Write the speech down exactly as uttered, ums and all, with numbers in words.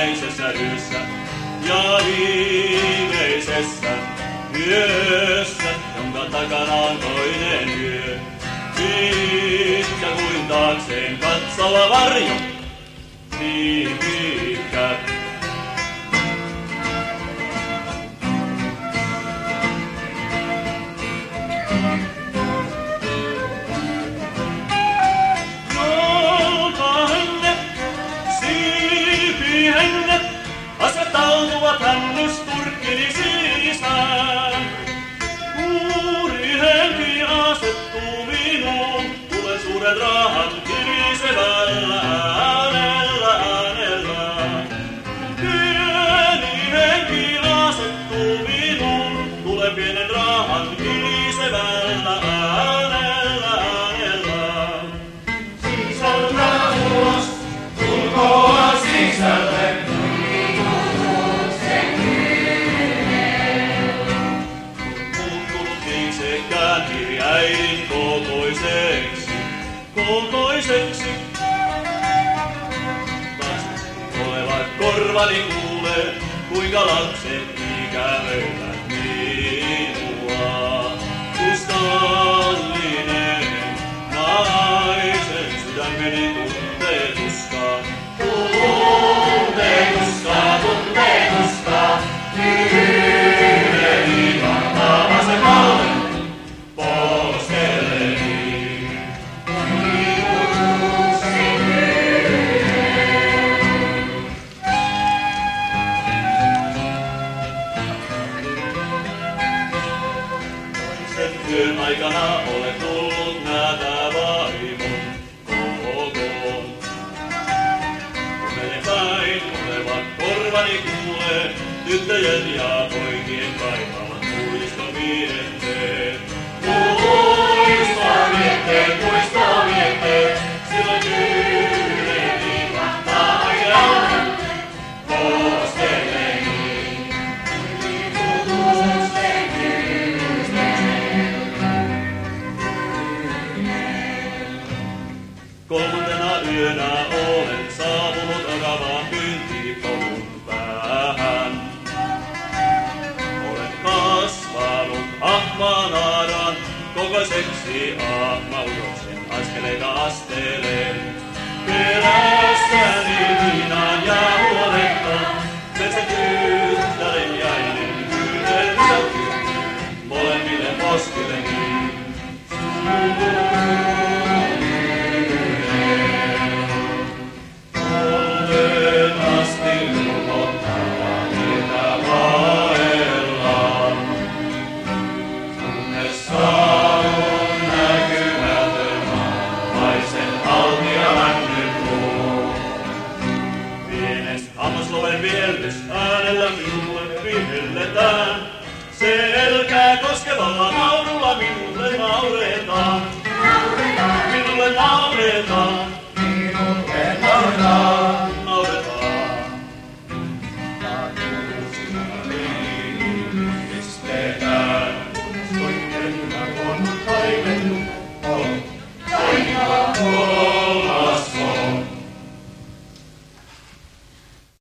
hiljaisessa yössä ja viimeisessä yössä, jonka takana on toinen yö. Pitkä kuin taakseen katsova varjo, niin pitkä. Asettautuvat hännysturkkini sisään. Kuuri henki asettuu minuun, tulee suuren rahan kirisevällä äänellä äänellä. Pieni henki asettuu minuun, tulee pienen rahan kirisevällä äänellä äänellä. Sisältä ulos, ulkoa sisälle. Kirjain kokoiseksi, kokoiseksi. Taas olevat korvani kuulee, kuinka lapset ikävöivät minua. Tuskallinen naisen sydämeni tuntee tuskaa. Tuntee tuskaa, tuntee tuskaa. Yhdeni kantaa se kallen. Yön aikana olen tullut nähdä vaimon kokoon. Menen päin, olevat korvani kuulee, tyttöjen ja poikien kaipaavat muistomietteet. Muistomietteet, muistomietteet, silloin yhdeni mahtaa oikean poskelleni. Kolmantena yönä olen saapunut Akavaan pyyntipolun päähän. Olen kasvanut ahmanaaran kokoiseksi ahmauroksen askeleita asteleen. Perässäni viinaan ja huoletta, metsän tyttären jäinen kyydellä molemmille poskilleni. Hammasloven viellys äänellä minulle vihelletään. Selkää koskevalla naurulla minulle nauretaan.